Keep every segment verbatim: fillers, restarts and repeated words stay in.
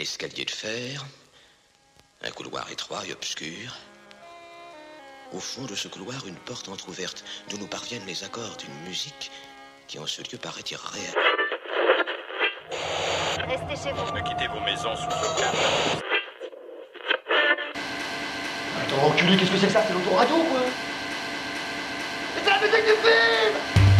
escalier de fer, un couloir étroit et obscur. Au fond de ce couloir, une porte entr'ouverte, d'où nous parviennent les accords d'une musique qui en ce lieu paraît irréelle. Restez chez vous. Ne quittez vos maisons sous aucun. Attends, enculé, qu'est-ce que c'est que ça? C'est l'autoradio, quoi? Mais c'est la musique du film!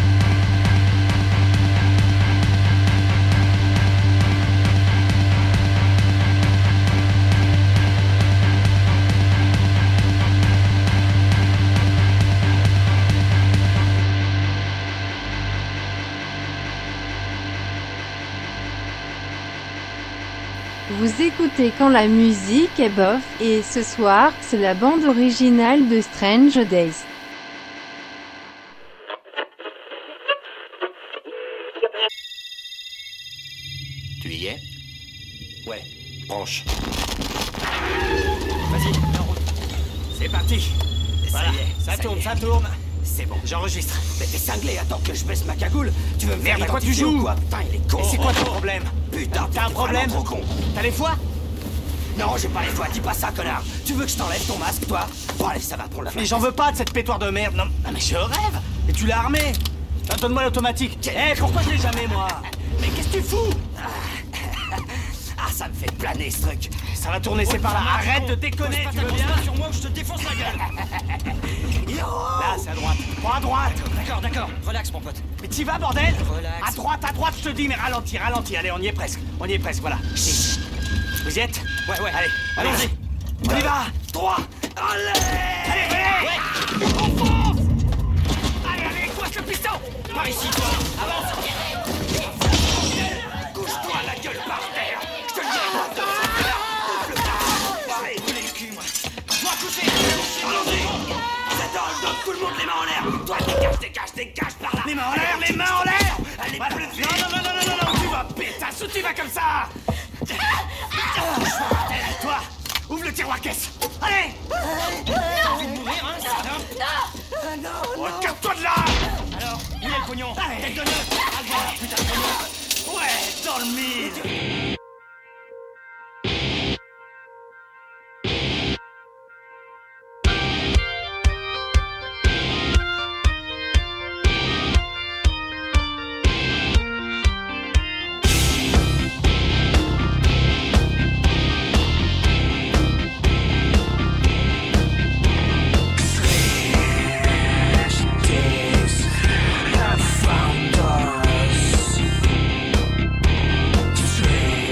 Vous écoutez Quand la musique est bof, et ce soir, c'est la bande originale de Strange Days. Tu y es? Ouais, branche. Vas-y, en route. C'est parti. Voilà, Ça y est, ça ça tourne, y est. ça tourne. C'est bon. J'enregistre. Mais t'es cinglé, attends que je baisse ma cagoule. Tu veux me Merde, faire à quoi tu identifier joues? ou quoi? Putain, il est con. Et c'est quoi ton problème? Putain, T'as un t'es problème? vraiment trop con. T'as les foies? Non, j'ai pas les doigts, dis pas ça, connard. Tu veux que je t'enlève ton masque, toi? Bon, allez, ça va pour la fin. Mais j'en veux pas de cette pétoire de merde, non. Ah, mais je rêve. Et tu l'as armé. Ah, donne-moi l'automatique. Eh, pourquoi je l'ai jamais, moi? Mais qu'est-ce que tu fous? Ah, ça me fait planer, ce truc. Ça va tourner, c'est par là. Arrête de déconner, tu veux bien? sur moi ou je te défonce la gueule. Là, c'est à droite. Prends à droite. D'accord, d'accord. Relax, mon pote. Mais t'y vas, bordel? Relax. À droite, à droite, je te dis, mais ralentis, ralentis. Allez, on y est presque. On y est presque, voilà. Vous y êtes? Ouais, ouais. Allez, allons-y. On On y va. Droit. Allez. Allez, allez. Ouais. On fonce. Allez, allez, coince le piston. Par ici, toi. Avance. Couche-toi la gueule par terre. Je te le dis, moi, de le tas. Allez, brûlez le cul, moi. Moi, coucher. Allons-y. C'est dans le dos, tout le monde les mains en l'air. Toi, dégage, dégage, dégage par là. Les mains en l'air, les mains en l'air. Allez, Voilà. plus vite. Non, non, non, non, non, non, non, tu vas pétasse ou tu vas comme ça. Toi, ouvre le tiroir caisse. Allez. T'as envie de mourir, hein, ça, hein? Non, non, Oh, capte-toi de là. Alors, où est le pognon? Allez. Tête de neuf. Ah, voilà, putain de pognon. Ouais, dans le mille. Have found us. Strange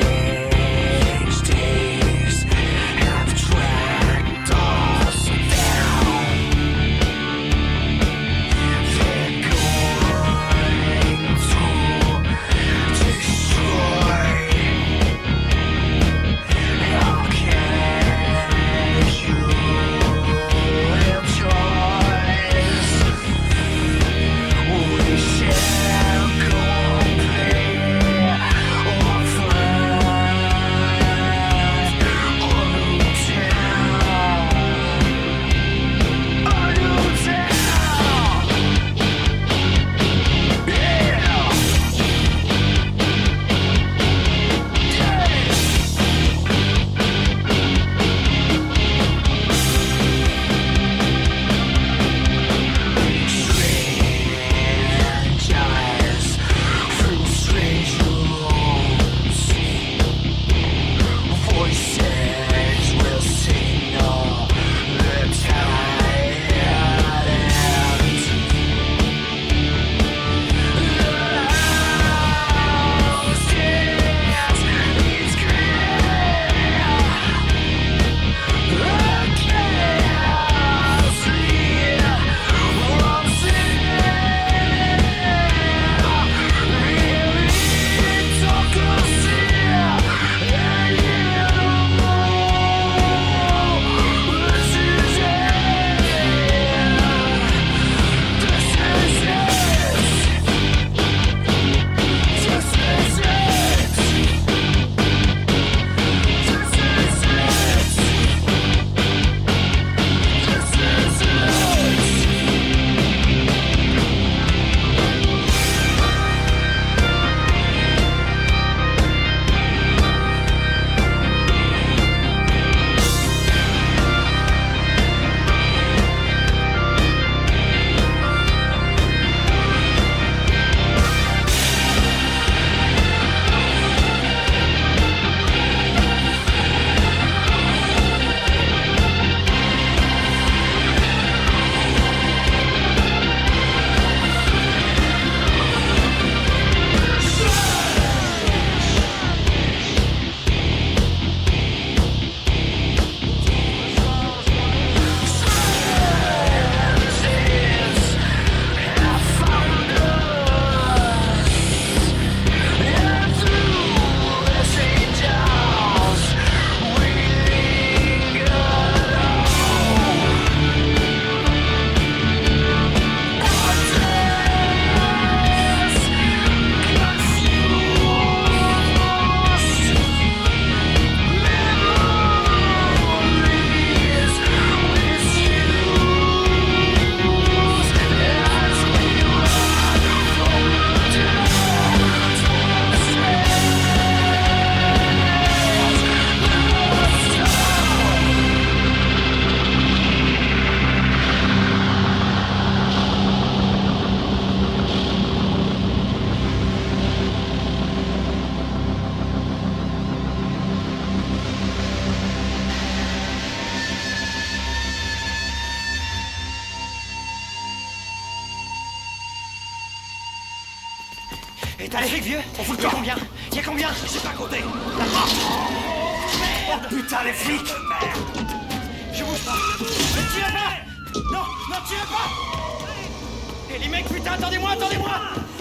Et t'as le vieux? On fout le Y'a camp. combien? Y'a combien? J'ai pas compté. Merde! Oh putain, les flics! Merde! Je bouge pas! Ne tirez pas! Non, non, tirez pas! Et les mecs, putain, attendez-moi, attendez-moi!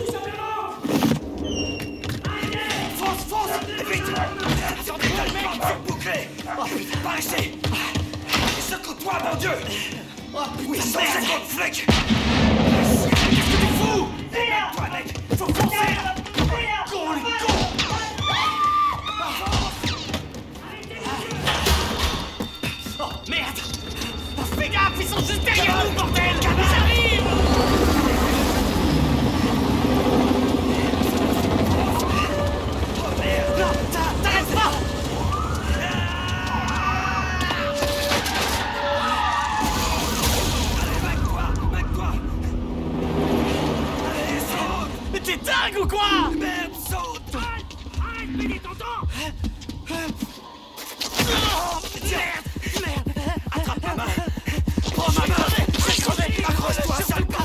Fonce, fonce! Vite! Attendez-moi, le mec! C'est bouclé! Oh putain, par ici! Secoue-toi, mon Dieu! Oh putain, oui, cent cinquante flics! Qu'est-ce que tu fous? Toi, mec! Faut foncer! Con, les cons! Oh merde! Oh, fais gaffe, ils sont juste derrière nous, bordel! Ils arrivent! Oh merde! Non, t'arrêtes pas! T'es dingue ou quoi? Merde, saute! Arrête! Arrête, Billy, t'entends? Oh, merde! Merde! Attrape ma main! Oh, ma main! Je vais crever! Accroche-toi, sale con!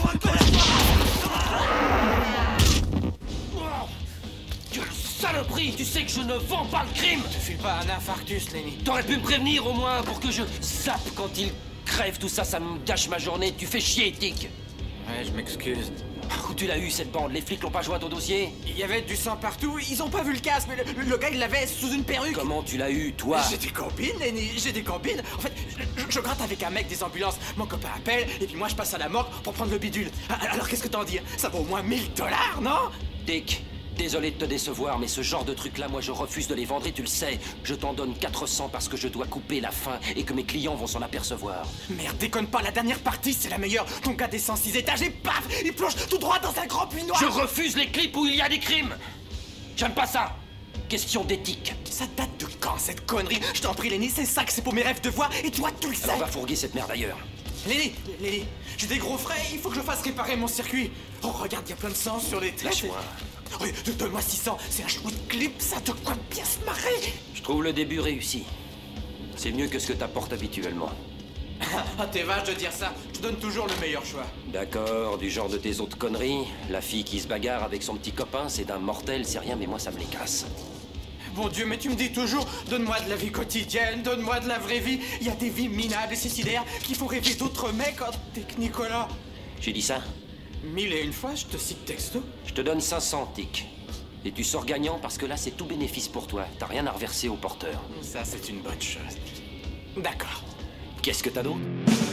Quelle saloperie! Tu sais que je ne vends pas le crime! Je file pas un infarctus, Lenny. T'aurais pu me prévenir au moins pour que je zappe quand il crève. Tout ça, ça me gâche ma journée. Tu fais chier, Dick. Ouais, je m'excuse. Où tu l'as eu, cette bande? Les flics l'ont pas joint au dossier? Il y avait du sang partout, ils ont pas vu le casque, mais le, le gars il l'avait sous une perruque. Comment tu l'as eu, toi? J'ai des combines, Lenny, j'ai des combines. En fait, je, je gratte avec un mec des ambulances. Mon copain appelle, et puis moi je passe à la morgue pour prendre le bidule. Alors qu'est-ce que t'en dis? Ça vaut au moins mille dollars, non? Dick, désolé de te décevoir, mais ce genre de truc-là, moi je refuse de les vendre et tu le sais. Je t'en donne quatre cents parce que je dois couper la fin et que mes clients vont s'en apercevoir. Merde, déconne pas, la dernière partie c'est la meilleure. Ton gars descend six étages et paf, il plonge tout droit dans un grand puits noir. Je refuse les clips où il y a des crimes! J'aime pas ça! Question d'éthique. Ça date de quand cette connerie? Je t'en prie, Lenny, c'est ça que c'est pour mes rêves de voix, et toi tu le sais. Alors va fourguer cette merde ailleurs. Lenny, Lenny, j'ai des gros frais, il faut que je fasse réparer mon circuit. Oh, regarde, il y a plein de sang sur les têtes. Lâche-moi. Oui, donne-moi six cents, c'est un chouette clip, ça de quoi bien se marrer. Je trouve le début réussi. C'est mieux que ce que t'apportes habituellement. Ah, t'es vache de dire ça, je te donne toujours le meilleur choix. D'accord, du genre de tes autres conneries. La fille qui se bagarre avec son petit copain, c'est d'un mortel, c'est rien, mais moi ça me les casse. Bon Dieu, mais tu me dis toujours, donne-moi de la vie quotidienne, donne-moi de la vraie vie. Il y a des vies minables et suicidaires qui font rêver d'autres mecs. Oh, t'es que Nicolas. J'ai dit ça? Mille et une fois, je te cite texto. Je te donne cinq cents, Tic. Et tu sors gagnant parce que là, c'est tout bénéfice pour toi. T'as rien à reverser au porteur. Ça, c'est une bonne chose. D'accord. Qu'est-ce que t'as d'autre?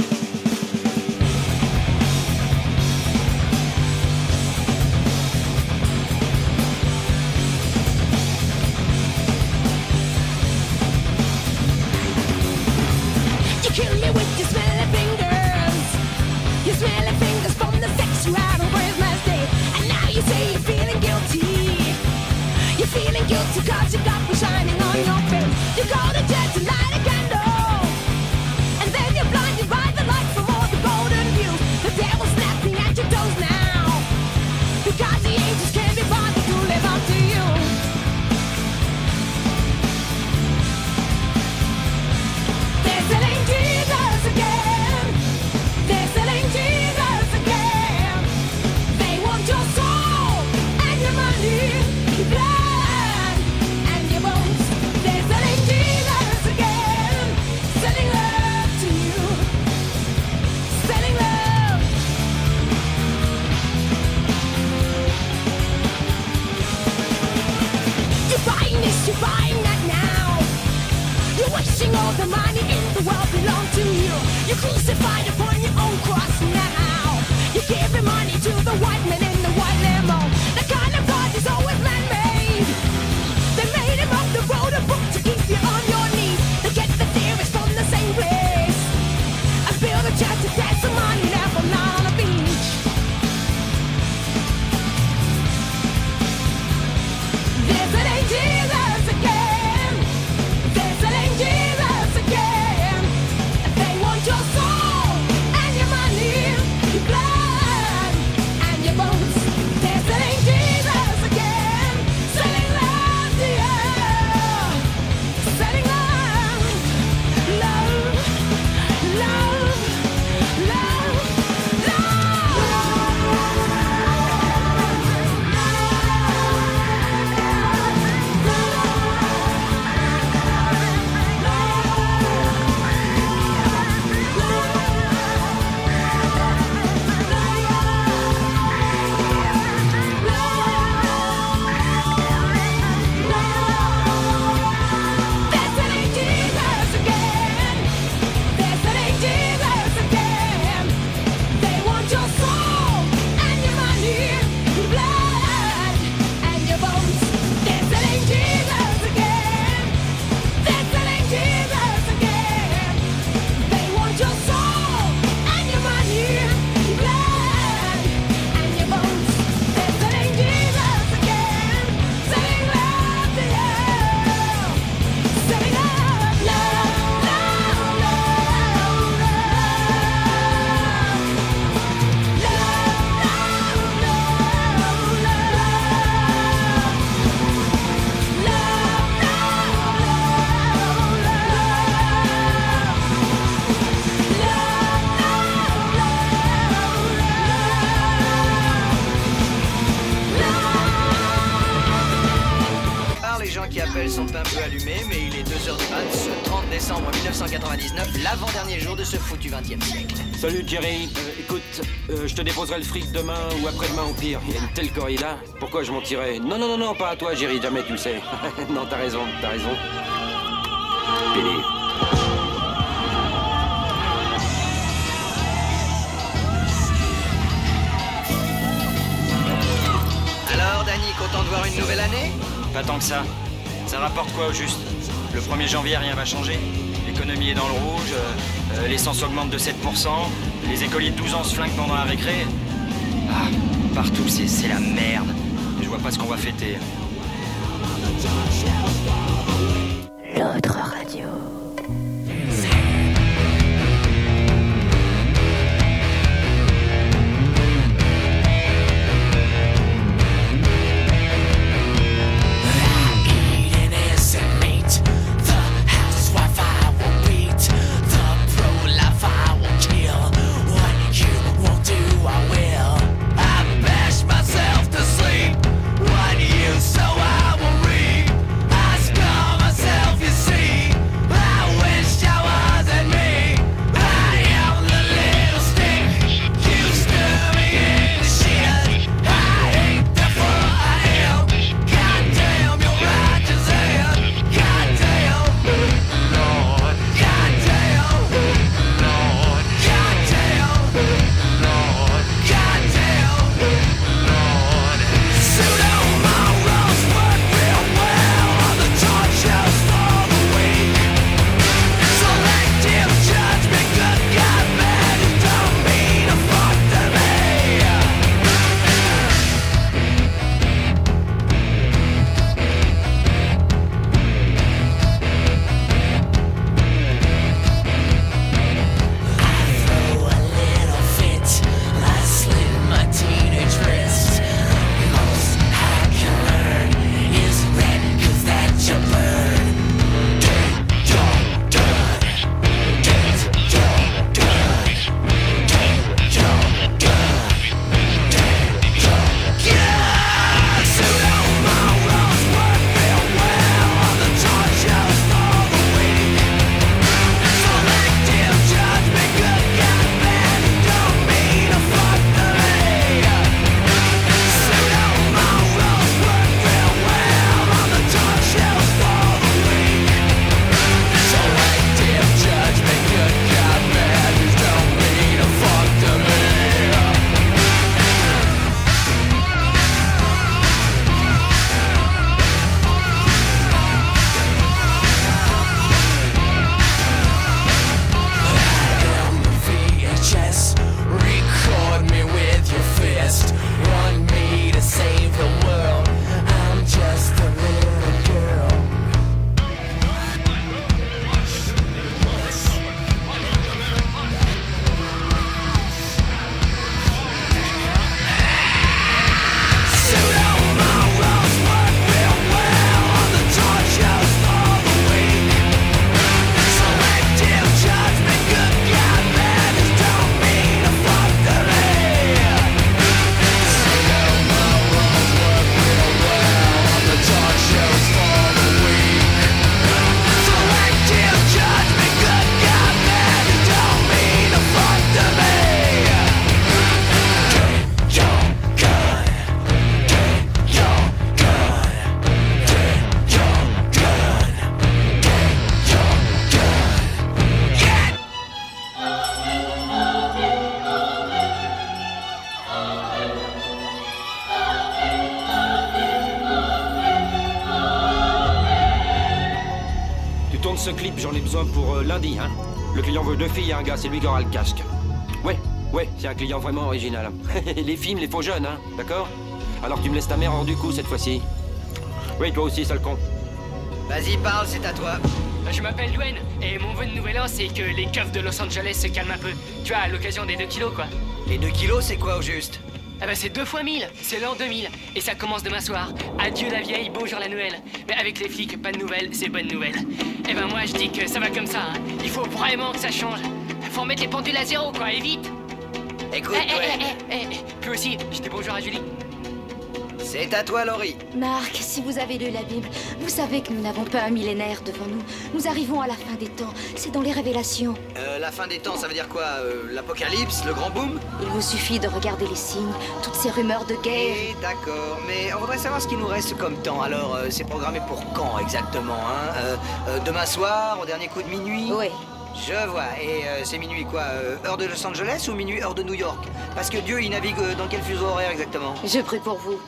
You kill me with your smelly fingers. Your smelly fingers from the sex you had on Christmas Day. And now you say you're feeling guilty. You're feeling guilty cause you got me shining on your face. You go to church to light a candle. And then you're blinded by the light from all the golden views. The devil's snapping at your toes now. Because the angels can't be bothered to live up to you. They're selling Jesus again. They're selling Jesus again. They want your soul and your money, your blood and your bones. They're selling Jesus again. Selling love to you. Selling love. You're buying this, you're buying that now. You're wishing all the money in the world belong to you. You're crucified upon your own cross now. You're giving money to the white man in the white limo. The kind of God is always man-made. They made him up, they wrote a book to keep you on your knees. They get the theories from the same place. I build a church to dance some money there from now on the beach. There's an Jesus again. They're selling Jesus again. They want your soul sont un peu allumés, mais il est deux heures du mat, ce trente décembre mille neuf cent quatre-vingt-dix-neuf, l'avant-dernier jour de ce foutu vingtième siècle. Salut Jerry, euh, écoute, euh, je te déposerai le fric demain ou après-demain au pire. Il y a une telle corrida, pourquoi je mentirais? Non, non, non, non, pas à toi Jerry, jamais tu le sais. Non, t'as raison, t'as raison. Pédé. Alors Danny, content de voir une nouvelle année? Pas tant que ça. Ça rapporte quoi au juste? Le premier janvier, rien va changer. L'économie est dans le rouge, euh, euh, l'essence augmente de sept pour cent, les écoliers de douze ans se flinguent pendant la récré. Ah, partout, c'est, c'est la merde. Je vois pas ce qu'on va fêter. L'autre radio. So I will read, I scar myself, you see. ce clip, j'en ai besoin pour euh, lundi, hein. Le client veut deux filles et un gars, c'est lui qui aura le casque. Ouais, ouais, c'est un client vraiment original. Les films, les faux jeunes, hein, d'accord? Alors tu me laisses ta mère hors du coup cette fois-ci. Oui, toi aussi, sale con. Vas-y, parle, c'est à toi. Je m'appelle Dwayne, et mon vœu de nouvel an, c'est que les keufs de Los Angeles se calment un peu. Tu vois, à l'occasion des deux kilos, quoi. Les deux kilos, c'est quoi au juste? Ah bah c'est deux fois mille, c'est l'an deux mille, et ça commence demain soir. Adieu la vieille, bonjour la nouvelle. Mais avec les flics, pas de nouvelles, c'est bonne nouvelle. Et ben moi je dis que ça va comme ça, hein. Il faut vraiment que ça change. Faut remettre les pendules à zéro, quoi, et vite. Écoute, eh, ouais. eh, eh, eh, eh. Puis aussi, je dis bonjour à Julie. C'est à toi, Laurie. Marc, si vous avez lu la Bible, vous savez que nous n'avons pas un millénaire devant nous. Nous arrivons à la fin des temps. C'est dans les révélations. Euh, la fin des temps, ça veut dire quoi euh, L'apocalypse, le grand boom? Il vous suffit de regarder les signes, toutes ces rumeurs de guerre. Eh, d'accord, mais on voudrait savoir ce qu'il nous reste comme temps. Alors, euh, c'est programmé pour quand exactement, hein euh, euh, Demain soir, au dernier coup de minuit? Oui. Je vois. Et euh, c'est minuit quoi euh, Heure de Los Angeles ou minuit heure de New York? Parce que Dieu, il navigue euh, dans quel fuseau horaire exactement? Je prie pour vous.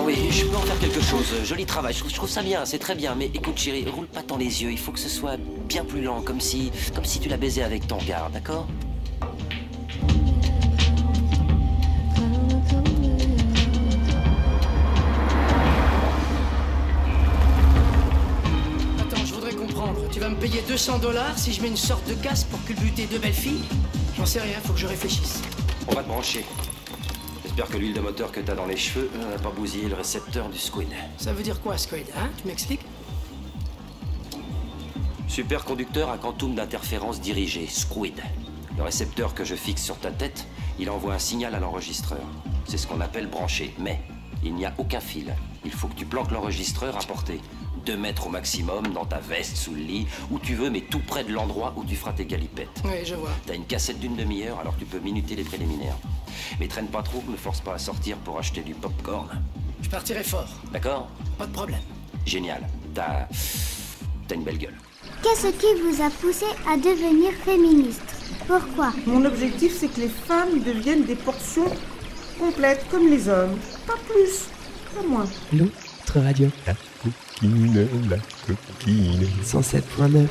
oui, je peux en faire quelque chose. Joli travail, je trouve, je trouve ça bien, c'est très bien. Mais écoute, chérie, roule pas tant les yeux. Il faut que ce soit bien plus lent, comme si, comme si tu la baisais avec ton regard, d'accord? Attends, je voudrais comprendre. Tu vas me payer deux cents dollars si je mets une sorte de casque pour culbuter deux belles filles? J'en sais rien, faut que je réfléchisse. On va te brancher. J'espère que l'huile de moteur que t'as dans les cheveux n'a pas bousillé le récepteur du squid. Ça veut dire quoi, squid, hein? Tu m'expliques? Superconducteur à quantum d'interférence dirigé, squid. Le récepteur que je fixe sur ta tête, il envoie un signal à l'enregistreur. C'est ce qu'on appelle brancher. Mais il n'y a aucun fil. Il faut que tu planques l'enregistreur à portée. Deux mètres au maximum, dans ta veste, sous le lit, où tu veux, mais tout près de l'endroit où tu feras tes galipettes. Oui, je vois. T'as une cassette d'une demi-heure, alors tu peux minuter les préliminaires. Mais traîne pas trop, me force pas à sortir pour acheter du popcorn. Je partirai fort. D'accord? Pas de problème. Génial. T'as... t'as une belle gueule. Qu'est-ce qui vous a poussé à devenir féministe? Pourquoi? Mon objectif, c'est que les femmes deviennent des portions complètes comme les hommes. Pas plus, pas moins. L'autre radio. La coquine, la coquine. cent sept point neuf.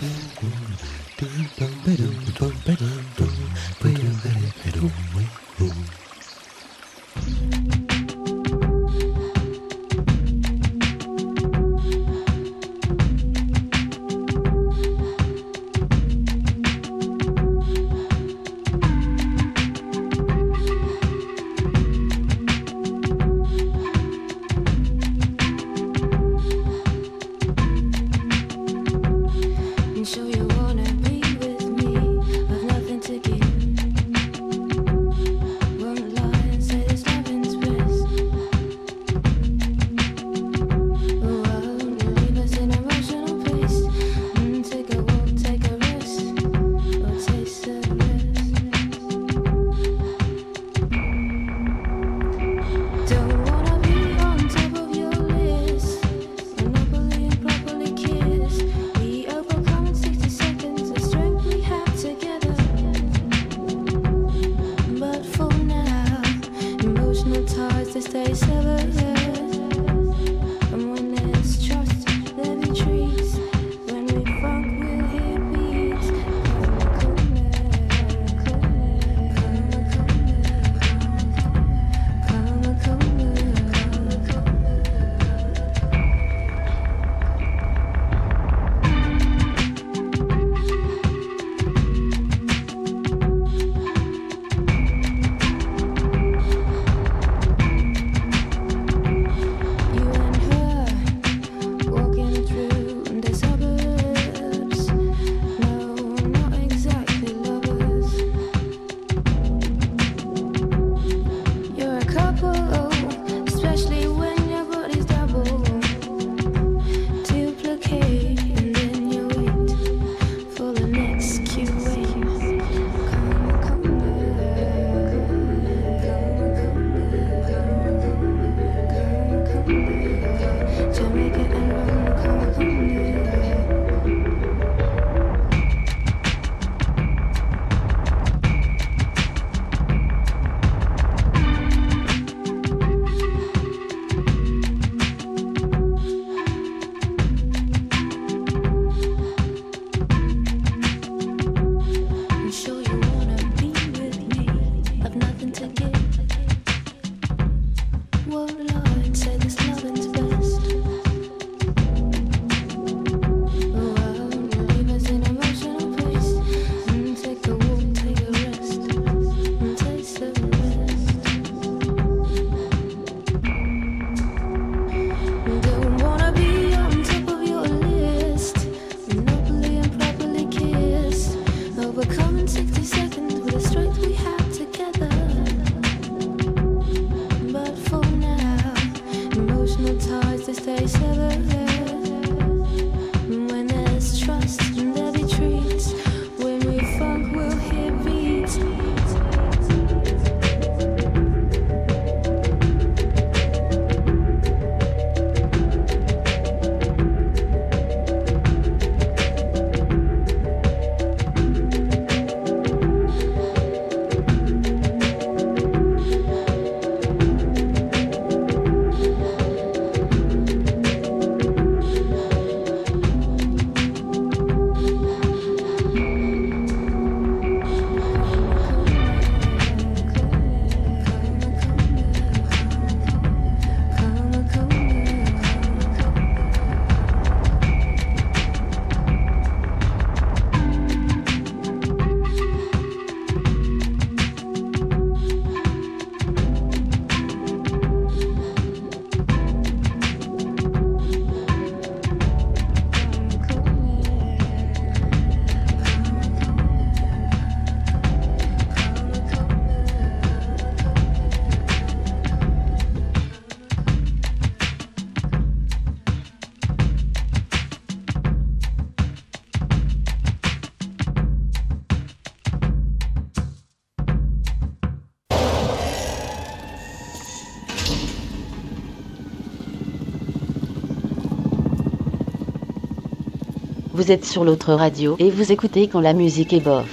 Vous êtes sur l'autre radio et vous écoutez quand la musique est bof.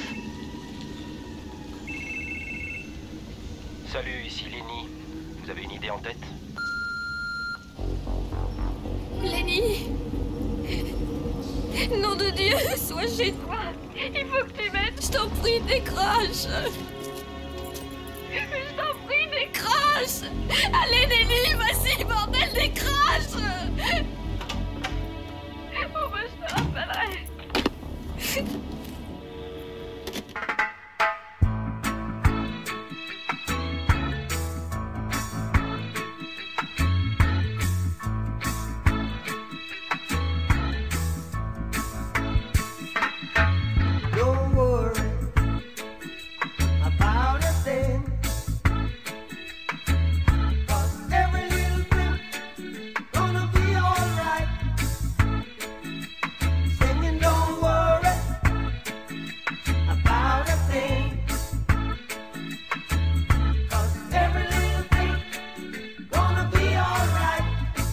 Salut, ici Lenny. Vous avez une idée en tête? Lenny! Nom de Dieu, sois chez toi! Il faut que tu m'aides! Je t'en prie, décroche! Je t'en prie, décroche! Allez, Lenny, vas-y, bordel, décroche! Oh, bah, je te rappellerai! Don't worry about a thing, 'cause every little thing gonna be alright. Singing, don't worry about a thing, 'cause every little thing gonna be alright.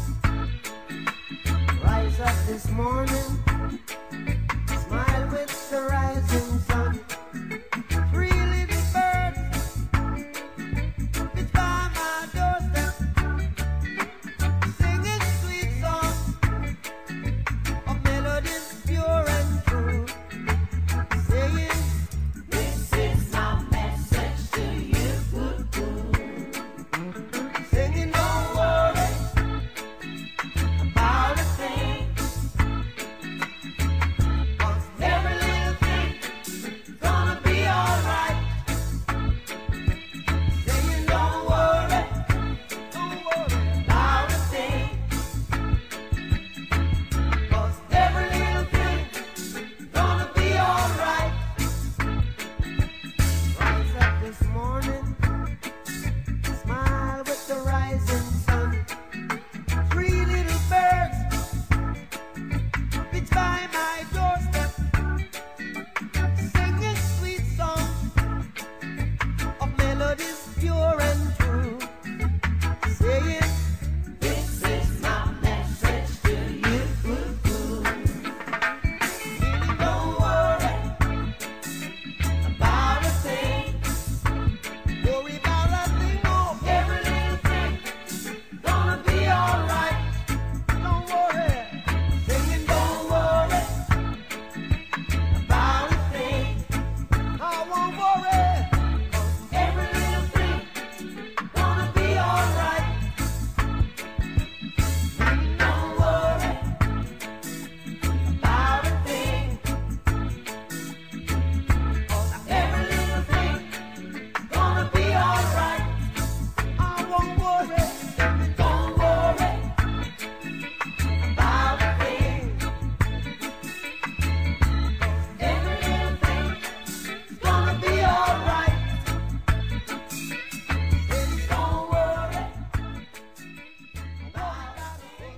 Rise up this morning, smile with the rising sun. Three little birds, it's by my doorstep, singing sweet songs of melodies pure and true, saying, this is my message to you. Singing, don't worry about a thing, 'cause every little thing gonna be alright. Saying, don't worry, don't worry about a thing, 'cause every little thing gonna be alright. Rise up this morning, smile with the rising sun. Three little birds, it's by my doorstep, singing sweet songs of melodies pure and true, saying, this is my message to you. Really don't worry about a thing, worry about a thing, no, every little thing gonna be alright. Don't worry, singing, don't worry about a thing. I won't worry, 'cause every little thing gonna be alright. Don't worry about a thing, 'cause every little thing gonna be alright. I won't worry, don't worry about a thing, 'cause every little thing gonna be alright. Don't worry about a thing.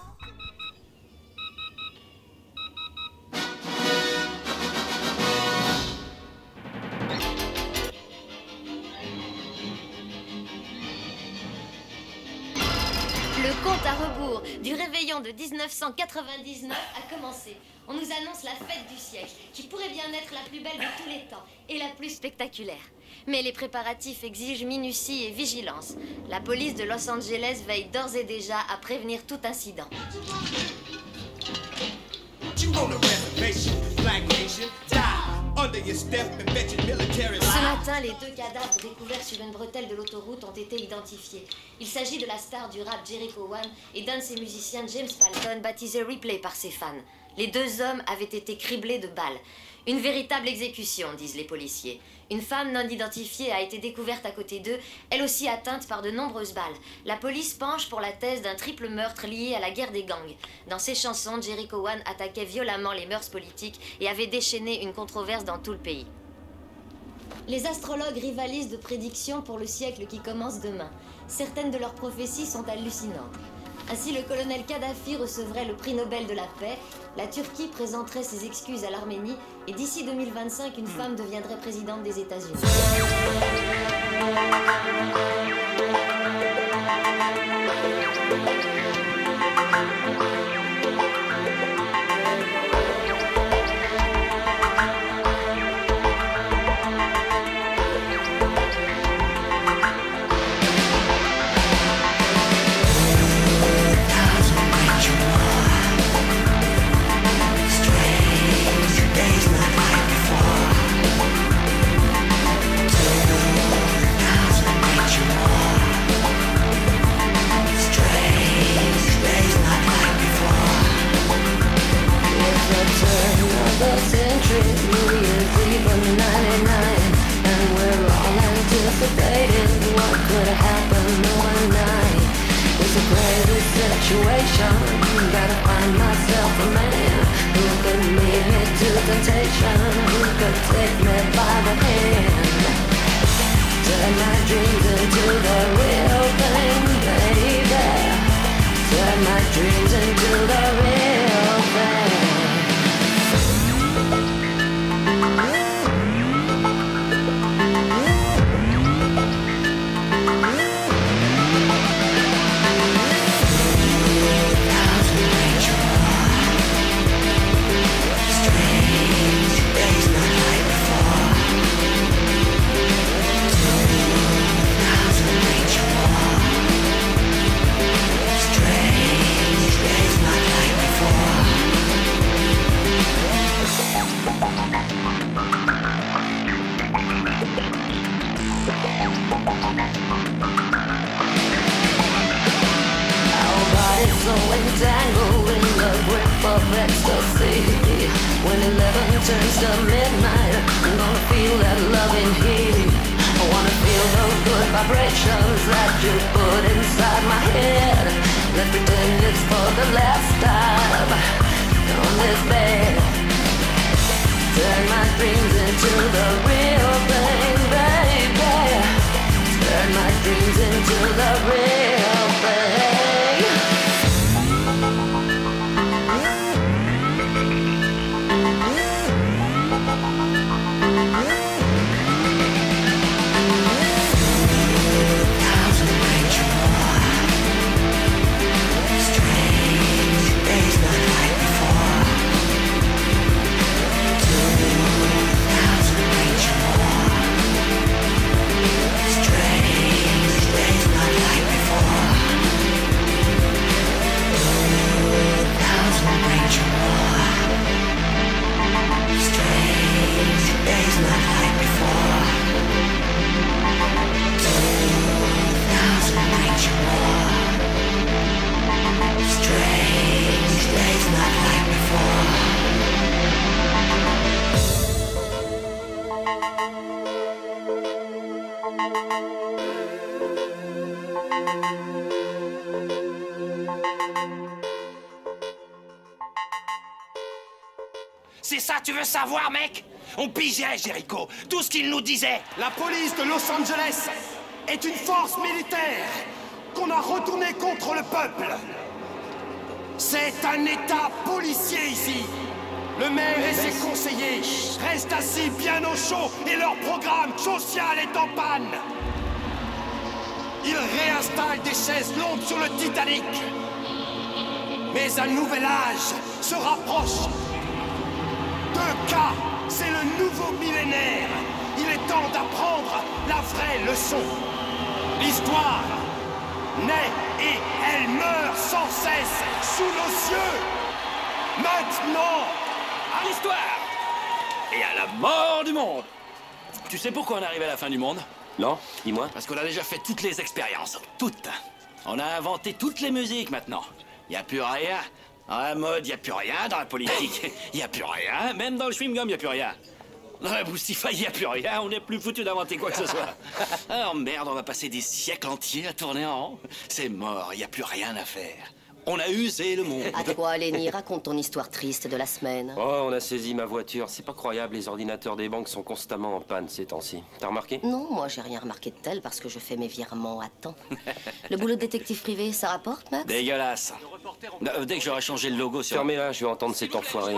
Le compte à rebours du réveillon de dix-neuf cent quatre-vingt-dix-neuf a commencé. On nous annonce la fête du siècle, qui pourrait bien être la plus belle de tous les temps et la plus spectaculaire. Mais les préparatifs exigent minutie et vigilance. La police de Los Angeles veille d'ores et déjà à prévenir tout incident. Ce matin, les deux cadavres découverts sur une bretelle de l'autoroute ont été identifiés. Il s'agit de la star du rap Jericho One et d'un de ses musiciens, James Palton, baptisé Ripley par ses fans. Les deux hommes avaient été criblés de balles. Une véritable exécution, disent les policiers. Une femme non identifiée a été découverte à côté d'eux, elle aussi atteinte par de nombreuses balles. La police penche pour la thèse d'un triple meurtre lié à la guerre des gangs. Dans ses chansons, Jericho One attaquait violemment les mœurs politiques et avait déchaîné une controverse dans tout le pays. Les astrologues rivalisent de prédictions pour le siècle qui commence demain. Certaines de leurs prophéties sont hallucinantes. Ainsi, le colonel Kadhafi recevrait le prix Nobel de la paix, la Turquie présenterait ses excuses à l'Arménie et d'ici deux mille vingt-cinq, une femme deviendrait présidente des États-Unis. all anticipated what could happen overnight. It's a crazy situation. Gotta find myself a man who could lead me to temptation, who could take me by the hand. Turn my dreams into the real thing, baby. Turn my dreams into the real thing. So entangled in the grip of ecstasy. When eleven turns to midnight, I'm gonna feel that loving heat. I wanna feel those good vibrations that you put inside my head. Let's pretend it's for the last time on this bed. Turn my dreams into the real thing, baby. Turn my dreams into the real thing. C'est ça, tu veux savoir, mec? On pigeait, Jericho, tout ce qu'il nous disait. La police de Los Angeles est une force militaire qu'on a retournée contre le peuple. C'est un état policier ici. Le maire et ses conseillers restent assis bien au chaud et leur programme social est en panne. Ils réinstallent des chaises longues sur le Titanic. Mais un nouvel âge se rapproche. Deux cas, c'est le nouveau millénaire. Il est temps d'apprendre la vraie leçon. L'histoire naît et elle meurt sans cesse sous nos yeux. Maintenant, à l'histoire et à la mort du monde. Tu sais pourquoi on arrive à la fin du monde? Non, dis-moi. Parce qu'on a déjà fait toutes les expériences, toutes. On a inventé toutes les musiques maintenant. Y a plus rien. Dans la mode, y a plus rien. Dans la politique, y a plus rien. Même dans le chewing-gum, y a plus rien. Dans la Boostify, y a plus rien. On n'est plus foutu d'inventer quoi que ce soit. Alors merde, on va passer des siècles entiers à tourner en rond. C'est mort, y a plus rien à faire. On a usé le monde. À toi, Lenny, raconte ton histoire triste de la semaine. Oh, on a saisi ma voiture. C'est pas croyable, les ordinateurs des banques sont constamment en panne ces temps-ci. T'as remarqué? Non, moi j'ai rien remarqué de tel parce que je fais mes virements à temps. Le boulot de détective privé, ça rapporte, Max? Dégueulasse. Euh, dès que j'aurai changé le logo sur... Fermez-la, je vais entendre cet enfoiré, là.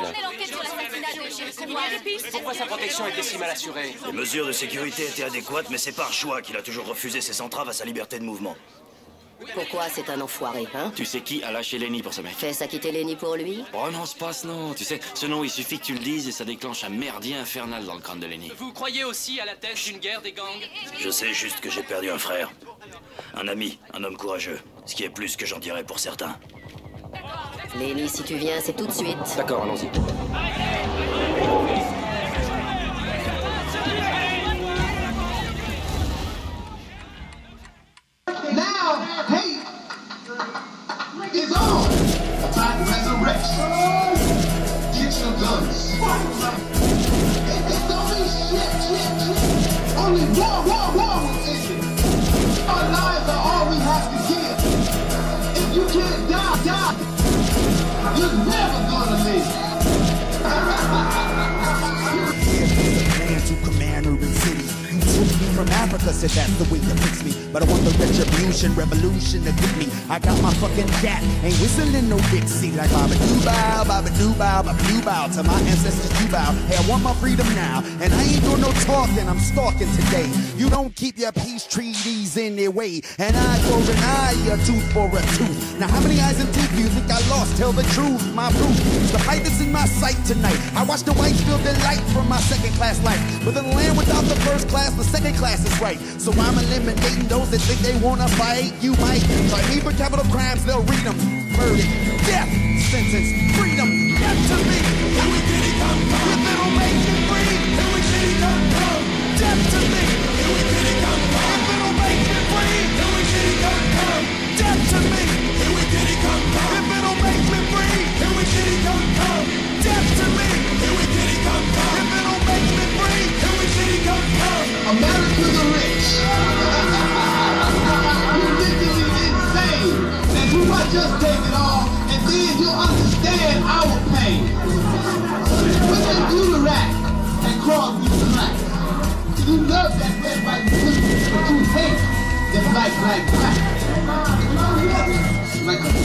Pourquoi sa protection était si mal assurée? Les mesures de sécurité étaient adéquates, mais c'est par choix qu'il a toujours refusé ses entraves à sa liberté de mouvement. Pourquoi c'est un enfoiré, hein? Tu sais qui a lâché Lenny pour ce mec? Fais ça quitter Lenny pour lui? Prononce pas ce nom. Tu sais, ce nom, il suffit que tu le dises et ça déclenche un merdier infernal dans le crâne de Lenny. Vous croyez aussi à la thèse d'une guerre des gangs? Je sais juste que j'ai perdu un frère. Un ami, un homme courageux. Ce qui est plus que j'en dirais pour certains. Lenny, si tu viens, c'est tout de suite. D'accord, allons-y. Now, hate is on. About resurrection. Get your guns. It, it don't mean shit, shit, shit. Only war, war, can't die, die. You're never gonna live. Man to command urban city. You took me from Africa, said that's the way to fix me. But I want the retribution, revolution to get me. I got my fucking cat, ain't whistling no Dixie. Like Baba Doo Bow, Baba Doo Bow, Baba Doo Bow. To my ancestors you bow. Hey, I want my freedom now. And I ain't doing no talking, I'm stalking today. You don't keep your peace treaties in their way. An eye for an eye, a tooth for a tooth. Now how many eyes and teeth you think I lost? Tell the truth, my proof. The fight is in my sight tonight. I watch the whites feel delight from my second class life. But in the land without the first class, the second class is right. So I'm eliminating those that think they wanna fight. You might try me for capital crimes, they'll read them. Verdict, death, sentence, freedom, death to me. Here we did it come, come. If it'll make me free. Here we did it come, come. Death to me. Here we did it come, come. If it'll make me free. Here we did it come, come. Death to me. Here we did it come, come. If it'll make me free. Here we did it come, come. Death to me. Here we did it come, come. If it'll make me free. Here we did it come, come. America the rich. Ridiculous insane. And you might just take it all, and then you'll understand our pain. When they do the rat and cross with the black, you love that red, white, blue, but you hate the black, black, black. Like a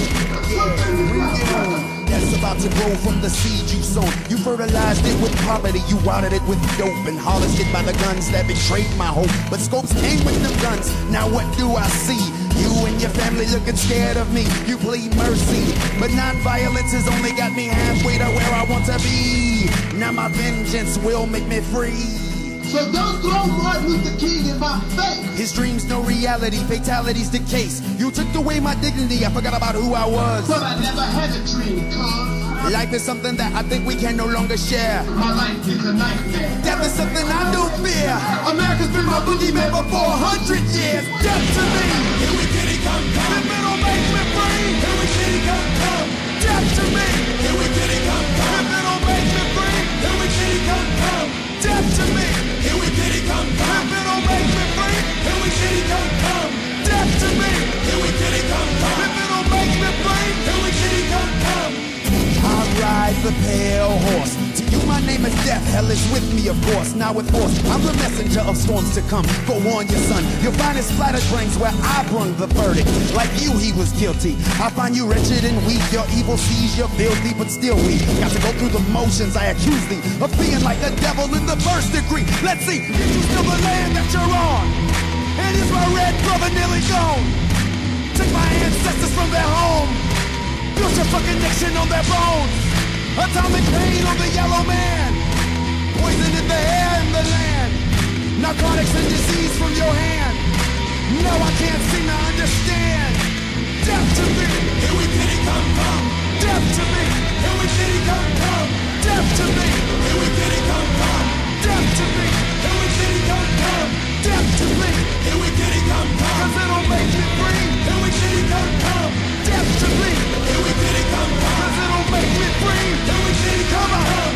monkey. That's about to grow from the seed you sown. You fertilized it with poverty, you watered it with dope. And hollers hit by the guns that betrayed my hope. But scopes came with them guns, now what do I see? You and your family looking scared of me. You plead mercy, but non-violence has only got me halfway to where I want to be. Now my vengeance will make me free. So don't throw Martin Luther King in my face. His dreams, no reality, fatality's the case. You took away my dignity, I forgot about who I was. But I never had a dream, cuz. Life is something that I think we can no longer share. My life is a nightmare. Death is something I do fear. America's been my boogeyman for four hundred years. Death to me. Here we did it come, come. If it'll make me free. Here we did it come, come. Death to me. Here we did it come, come. If it'll make me free. Here we did it come, come. Death to me. Here we did it come, come. If it'll make me free. Here we did it come, come. Death to me. Here we did it come, come. If it'll make me free. Here we did it come, come. I ride the pale horse. To you my name is death, hell is with me of course. Now with force, I'm the messenger of storms to come. Go on your son, you'll find his splattered brains where I brung the verdict. Like you he was guilty, I find you wretched and weak. Your evil sees you're filthy but still weak. Got to go through the motions, I accuse thee of being like a devil in the first degree. Let's see, is you still the land that you're on? And is my red brother nearly gone? Took my ancestors from their home, built your fucking nation on their bones. Atomic pain on the yellow man, poison in the air and the land. Narcotics and disease from your hand. No, I can't seem to understand. Death to me. Here we did it come, come. Death to me. Here we did it come, come. Death to me. Here we did it come, come. Death to me. Here we did it come, come. Death to me. Here we did it come, come. Cause it'll make me free. Here we did it come, come. Death to me. Here we did it come, come. Cause it'll make me free. Here we did it come, come.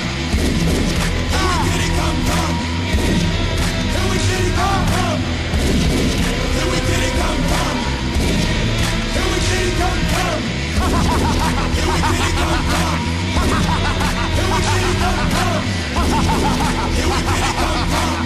Here we did it come, come. Here we did it come, come. Here we did it come, come. Here we did it come, come. Here we did it come, come. Here we did it come, come. Here we did it come, come.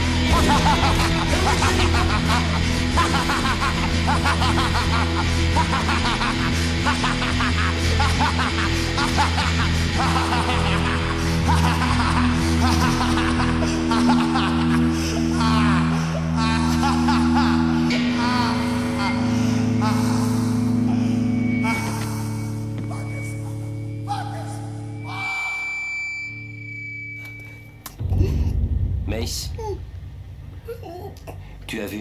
Mace, tu as vu?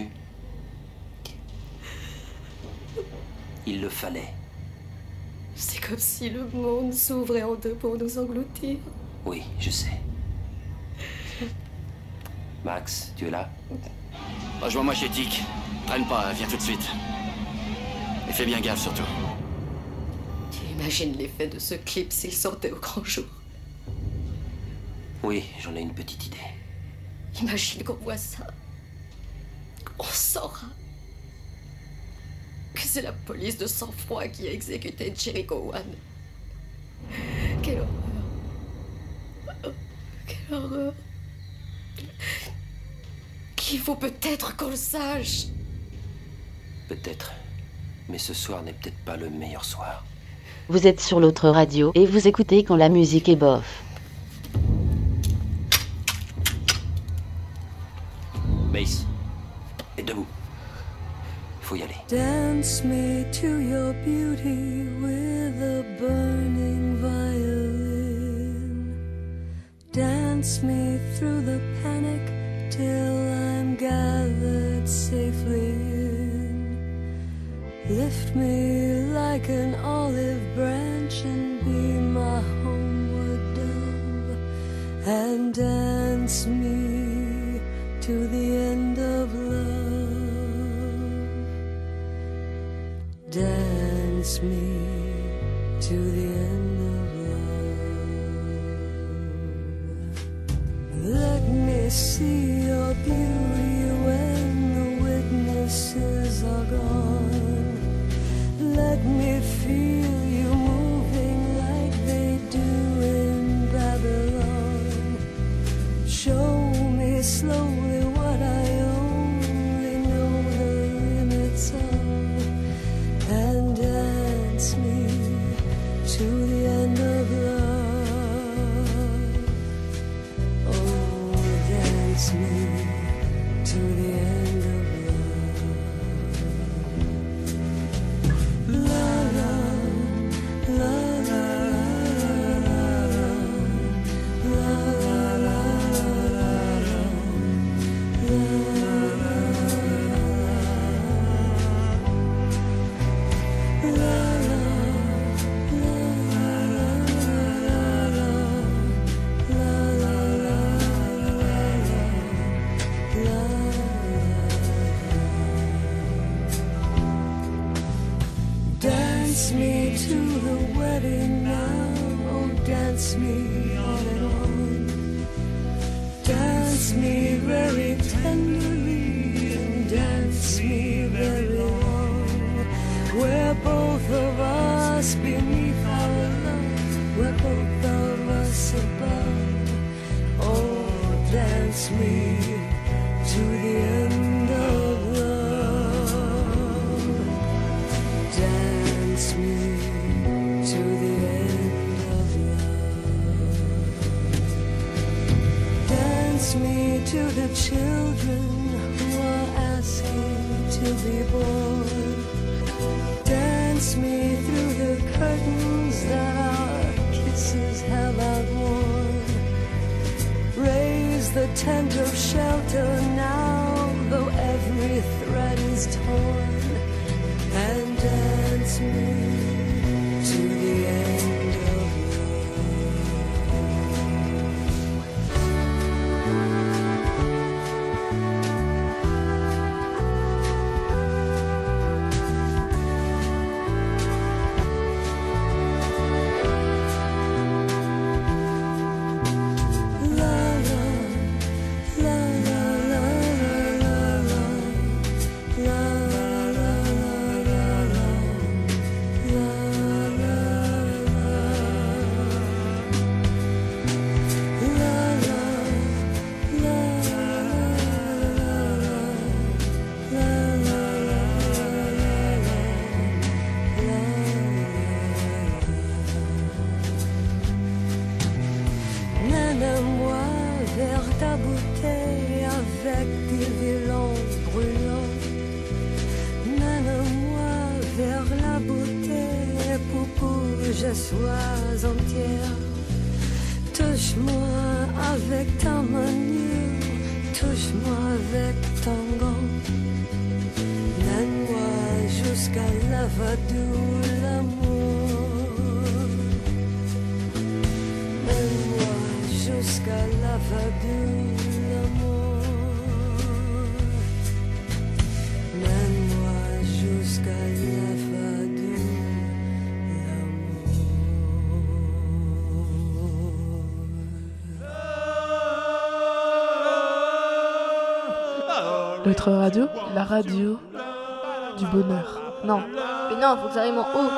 Il le fallait. C'est comme si le monde s'ouvrait en deux pour nous engloutir. Oui, je sais. Max, tu es là? Rejoins-moi chez Tic. Traîne pas, viens tout de suite. Et fais bien gaffe surtout. Tu imagines l'effet de ce clip s'il sortait au grand jour? Oui, j'en ai une petite idée. Imagine qu'on voit ça. On saura que c'est la police de sang-froid qui a exécuté Jericho One. Quelle horreur. Oh, quelle horreur. Il faut peut-être qu'on le sache. Peut-être. Mais ce soir n'est peut-être pas le meilleur soir. Vous êtes sur l'autre radio et vous écoutez quand la musique est bof. Mace, et debout. Il faut y aller. Dance me to your beauty with a burning violin. Dance me through the panic till I'm gathered safely in. Lift me like an olive branch and be my homeward dove. And dance me to the end of love. Dance me to the end of love. Let me see your beauty when the witnesses are gone. Let me feel you moving like they do in Babylon. Show me slowly what I only know the limits of. And dance me to the end of love. Oh, dance me to the end of love. La la, la la la la la la Dance me to the wedding now, oh dance me on and on. Dance me very tenderly and dance me very long. We're both of us beneath our love, we're both of us above. Oh, dance me to the end of love. Dance me to the end of love. Dance me to the children who are asking to be born. Dance me through the curtains that our kisses have outworn. Raise the tent of shelter now, though every thread is torn. And dance me to the end of mène-moi vers ta beauté avec des violons brûlants. Mène-moi vers la beauté pour que je sois entière. Touche-moi avec ta manière, touche-moi avec ton gant. Mène-moi jusqu'à la vadou l'amour. Mène-moi jusqu'à la vadou l'amour. Mène-moi jusqu'à la vadou Notre radio, la radio du bonheur. Non. Mais non, faut que ça rime en haut.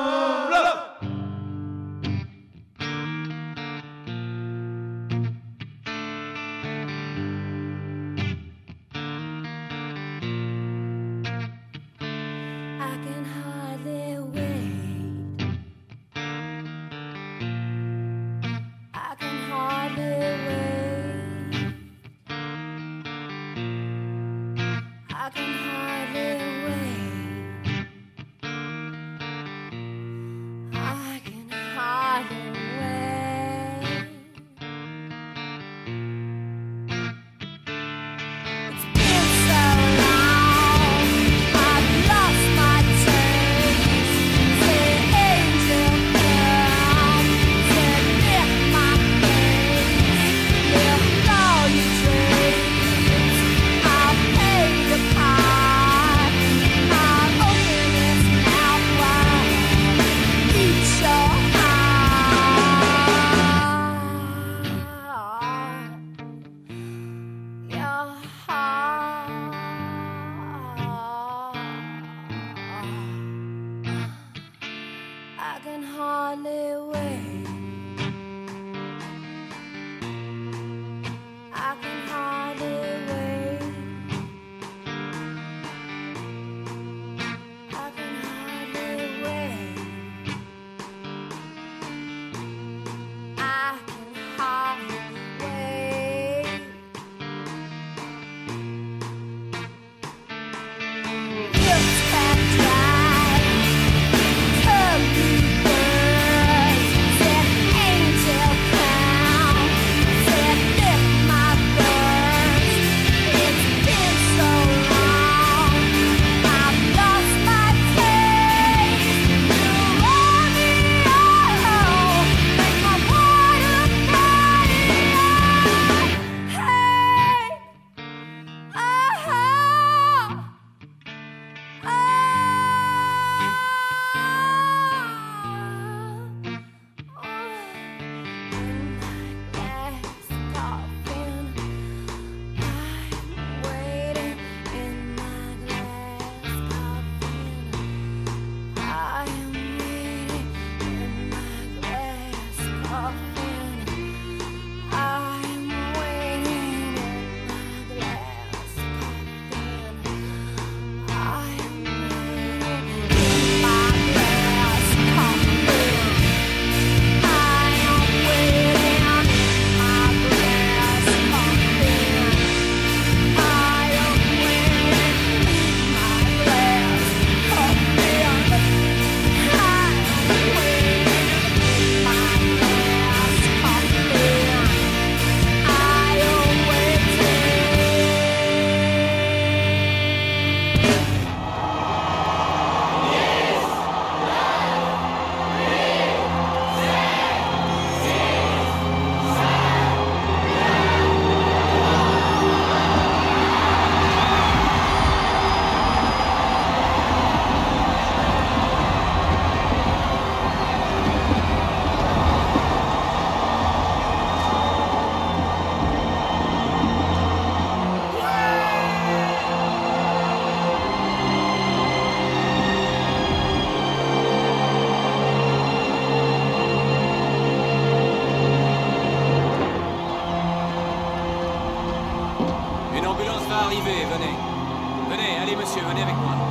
arriver, venez. Venez, allez monsieur, venez avec moi.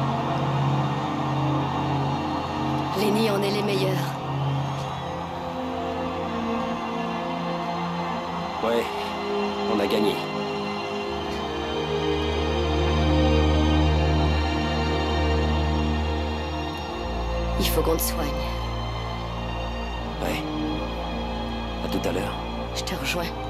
Lenny, on est les meilleurs. Ouais, on a gagné. Il faut qu'on te soigne. Ouais. À tout à l'heure. Je te rejoins.